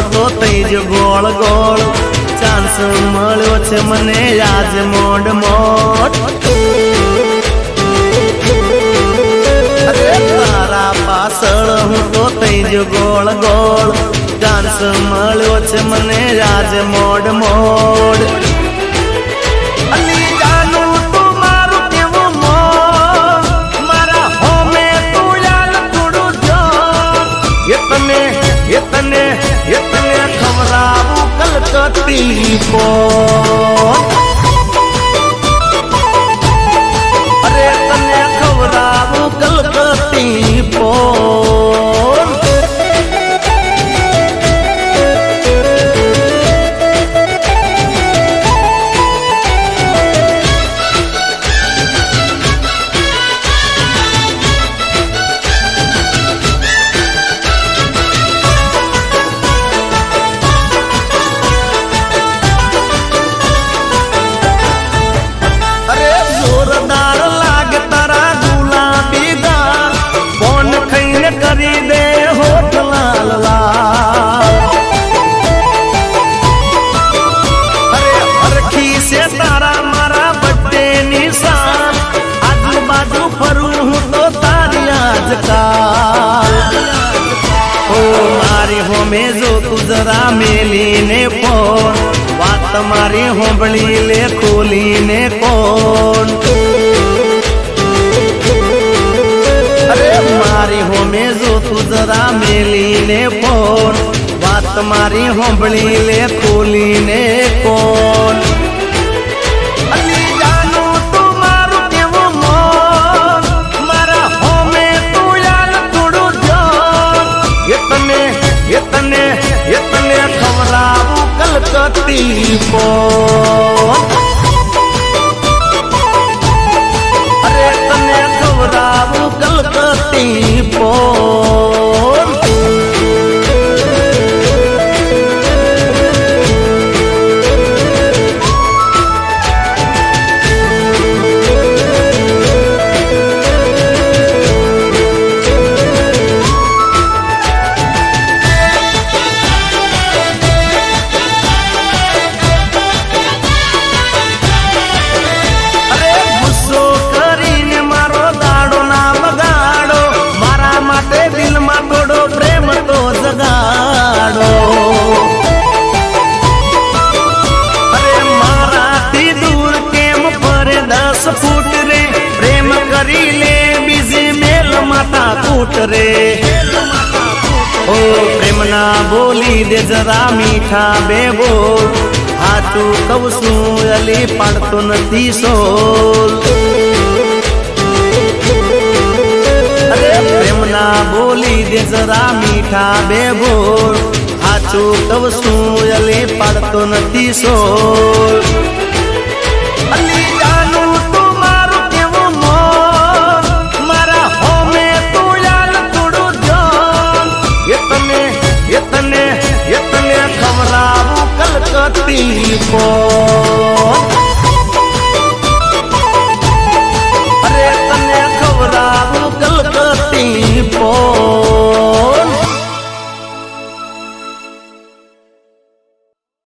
हूँ तो तेज गोल गोल चांस मळ्यो छे मने आज मोड मोड अरे तारा पासळ हूँ तो तेज गोल गोल चांस मळ्यो छे मने आज मोड मोड अली जानू तू मारू केवो मोर मारा होमे तू यार थोड़ू जो इतने इतने इतने खबराबू कलकत्ती को अरे तने खबराबू कलकत्ती को करी दे होठ लाल लाल अरे अरखी से तारा मारा बड्डे निशान आजू बाजू फरू हूँ तो तारी आजकल ओ मारी हो में जो तू जरा मेली ने फोन बात मारी हो बड़ी ले खोली ने कौन मारी हो में जो तू जरा मेली ने फोन बात मारी हो बड़ी ले खोली ने कौन अली जानू तू मारू केवो मोर मारा हो में तू यार थोड़ू जान इतने इतने इतने खबराबू कलकत्ती को अरे तने खबराबू कलकत्ती को फूट रे प्रेम करी ले बीजी मेल माता कूट रे ओ प्रेम ना बोली दे जरा मीठा बेबो हाथू कवसू अली पड़तो नथी सोल अरे प्रेम ना बोली दे जरा मीठा बेबो हाथू कवसू अली पड़तो नथी सोल